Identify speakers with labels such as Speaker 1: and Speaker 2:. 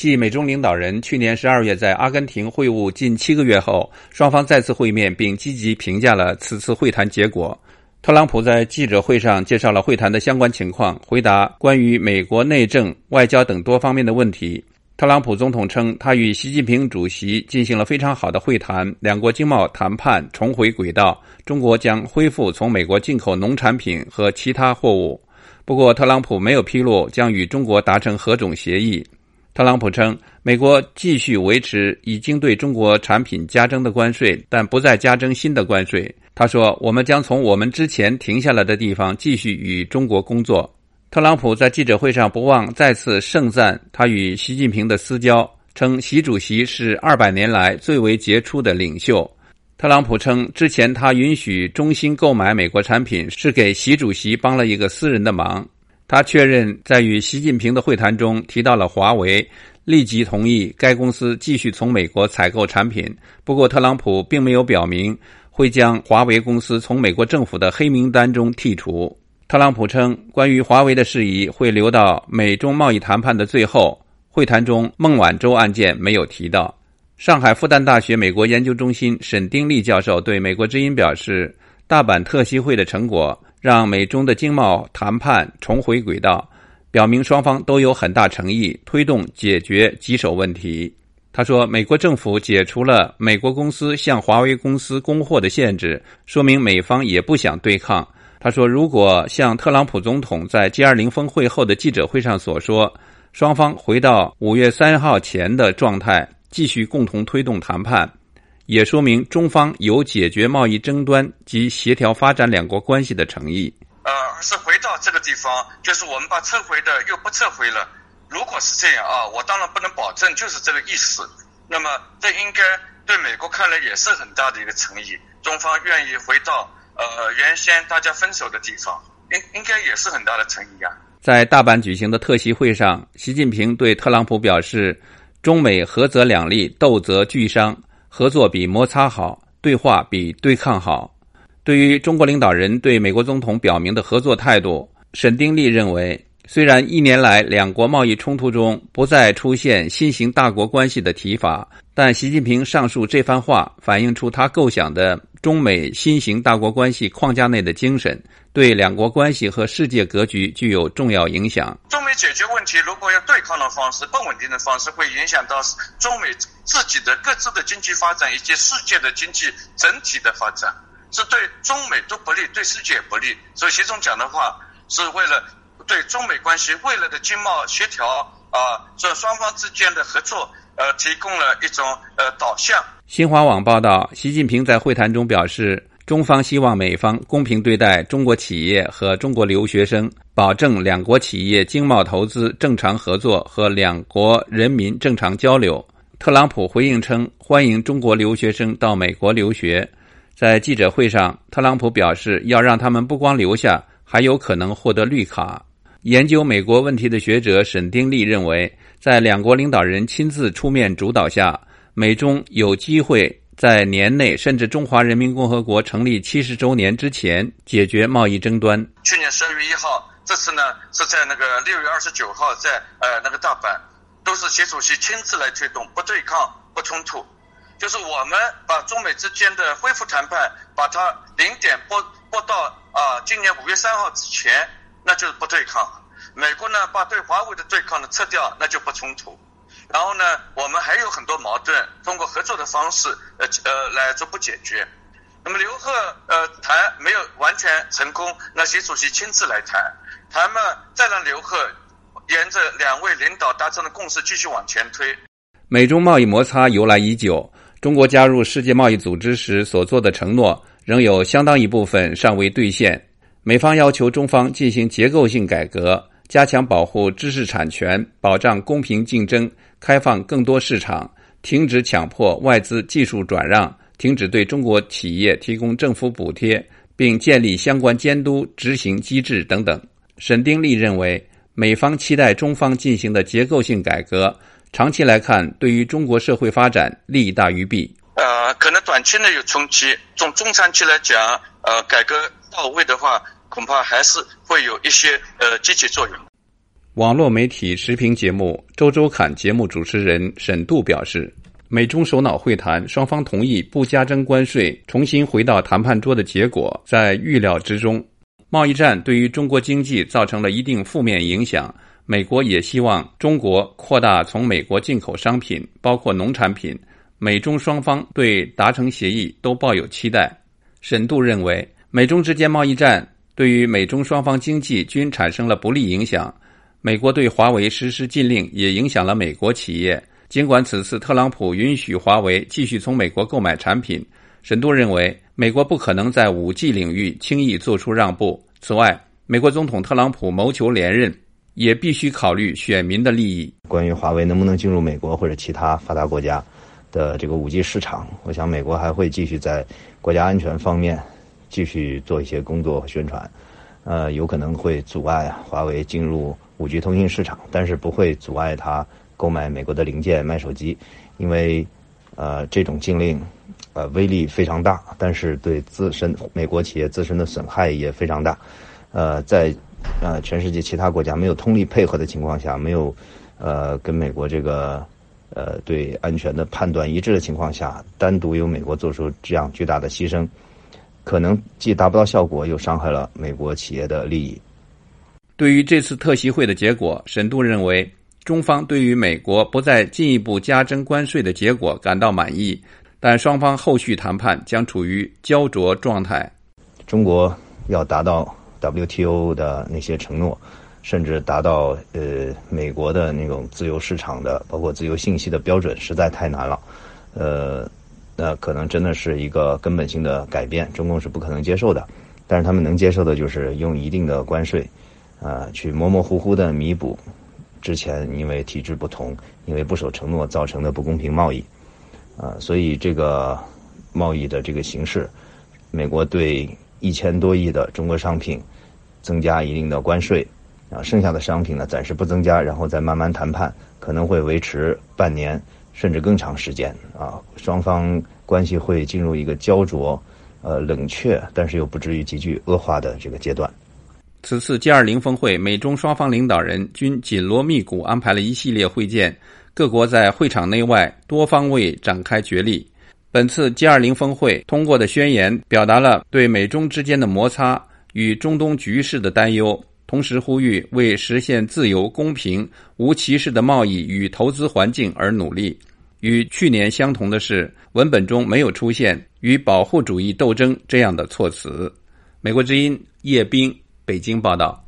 Speaker 1: 继美中领导人去年12月在阿根廷会晤近7个月后，双方再次会面并积极评价了此次会谈结果。特朗普在记者会上介绍了会谈的相关情况，回答关于美国内政、外交等多方面的问题。特朗普总统称，他与习近平主席进行了非常好的会谈，两国经贸谈判重回轨道，中国将恢复从美国进口农产品和其他货物。不过，特朗普没有披露将与中国达成何种协议。特朗普称，美国继续维持已经对中国产品加征的关税，但不再加征新的关税。他说，我们将从我们之前停下来的地方继续与中国工作。特朗普在记者会上不忘再次盛赞他与习近平的私交，称习主席是200年来最为杰出的领袖。特朗普称，之前他允许中兴购买美国产品是给习主席帮了一个私人的忙。他确认在与习近平的会谈中提到了华为，立即同意该公司继续从美国采购产品。不过特朗普并没有表明会将华为公司从美国政府的黑名单中剔除。特朗普称，关于华为的事宜会留到美中贸易谈判的最后，会谈中孟晚舟案件没有提到。上海复旦大学美国研究中心沈丁利教授对美国之音表示，大阪特习会的成果让美中的经贸谈判重回轨道，表明双方都有很大诚意推动解决棘手问题。他说，美国政府解除了美国公司向华为公司供货的限制，说明美方也不想对抗。他说，如果像特朗普总统在 G20 峰会后的记者会上所说，双方回到5月3号前的状态，继续共同推动谈判，也说明中方有解决贸易争端及协调发展两国关系的诚意。
Speaker 2: 是回到这个地方，就是我们把撤回的又不撤回了。如果是这样啊，我当然不能保证就是这个意思。那么这应该对美国看来也是很大的一个诚意，中方愿意回到原先大家分手的地方，应该也是很大的诚意啊。
Speaker 1: 在大阪举行的特习会上，习近平对特朗普表示，中美合则两利，斗则俱伤，合作比摩擦好，对话比对抗好。对于中国领导人对美国总统表明的合作态度，沈丁利认为，虽然1年来两国贸易冲突中不再出现新型大国关系的提法，但习近平上述这番话反映出他构想的中美新型大国关系框架内的精神，对两国关系和世界格局具有重要影响。
Speaker 2: 中美解决问题如果用对抗的方式、不稳定的方式，会影响到中美自己的各自的经济发展以及世界的经济整体的发展，是对中美都不利，对世界也不利。所以习总讲的话是为了对中美关系未来的经贸协调这双方之间的合作提供了一种导向。
Speaker 1: 新华网报道，习近平在会谈中表示，中方希望美方公平对待中国企业和中国留学生，保证两国企业经贸投资正常合作和两国人民正常交流。特朗普回应称，欢迎中国留学生到美国留学。在记者会上，特朗普表示要让他们不光留下，还有可能获得绿卡。研究美国问题的学者沈丁利认为，在两国领导人亲自出面主导下，美中有机会在年内甚至中华人民共和国成立70周年之前解决贸易争端。
Speaker 2: 去年12月1号，这次呢是在那个6月29号在那个大阪，都是习主席亲自来推动，不对抗不冲突。就是我们把中美之间的恢复谈判把它0点拨到今年5月3号之前，那就是不对抗。美国呢把对华为的对抗呢撤掉，那就不冲突。然后呢我们还有很多矛盾，通过合作的方式来逐步解决。那么刘鹤谈没有完全成功，那习主席亲自来谈嘛，再让刘鹤沿着两位领导达成的共识继续往前推。
Speaker 1: 美中贸易摩擦由来已久，中国加入世界贸易组织时所做的承诺仍有相当一部分尚未兑现。美方要求中方进行结构性改革，加强保护知识产权，保障公平竞争，开放更多市场，停止强迫外资技术转让，停止对中国企业提供政府补贴，并建立相关监督执行机制等等。沈丁利认为，美方期待中方进行的结构性改革，长期来看对于中国社会发展利大于弊。
Speaker 2: 可能短期内有冲击，从中长期来讲，改革到位的话，恐怕还是会有一些积极作用。
Speaker 1: 网络媒体时评节目《周周侃》节目主持人沈度表示，美中首脑会谈，双方同意不加征关税，重新回到谈判桌的结果在预料之中。贸易战对于中国经济造成了一定负面影响，美国也希望中国扩大从美国进口商品，包括农产品。美中双方对达成协议都抱有期待。沈度认为，美中之间贸易战对于美中双方经济均产生了不利影响。美国对华为实施禁令也影响了美国企业。尽管此次特朗普允许华为继续从美国购买产品，沈度认为美国不可能在 5G 领域轻易做出让步。此外，美国总统特朗普谋求连任，也必须考虑选民的利益。
Speaker 3: 关于华为能不能进入美国或者其他发达国家的这个 5G 市场，我想美国还会继续在国家安全方面继续做一些工作和宣传，有可能会阻碍华为进入 5G 通信市场，但是不会阻碍它购买美国的零件卖手机，因为这种禁令威力非常大，但是对美国企业自身的损害也非常大。在全世界其他国家没有通力配合的情况下，没有跟美国这个对安全的判断一致的情况下，单独由美国做出这样巨大的牺牲，可能既达不到效果，又伤害了美国企业的利益。
Speaker 1: 对于这次特席会的结果，沈度认为中方对于美国不再进一步加征关税的结果感到满意，但双方后续谈判将处于焦灼状态。
Speaker 3: 中国要达到 WTO 的那些承诺，甚至达到美国的那种自由市场的包括自由信息的标准，实在太难了。那可能真的是一个根本性的改变，中共是不可能接受的。但是他们能接受的就是用一定的关税去模模糊糊的弥补之前因为体制不同，因为不守承诺造成的不公平贸易。所以这个贸易的这个形势，美国对1000多亿的中国商品增加一定的关税，剩下的商品呢暂时不增加，然后再慢慢谈判，可能会维持半年甚至更长时间。双方关系会进入一个焦灼、冷却，但是又不至于急剧恶化的这个阶段。
Speaker 1: 此次 G20 峰会，美中双方领导人均紧锣密鼓安排了一系列会见，各国在会场内外多方位展开角力。本次 G20 峰会通过的宣言表达了对美中之间的摩擦与中东局势的担忧，同时呼吁为实现自由、公平、无歧视的贸易与投资环境而努力。与去年相同的是，文本中没有出现与保护主义斗争这样的措辞。美国之音叶冰北京报道。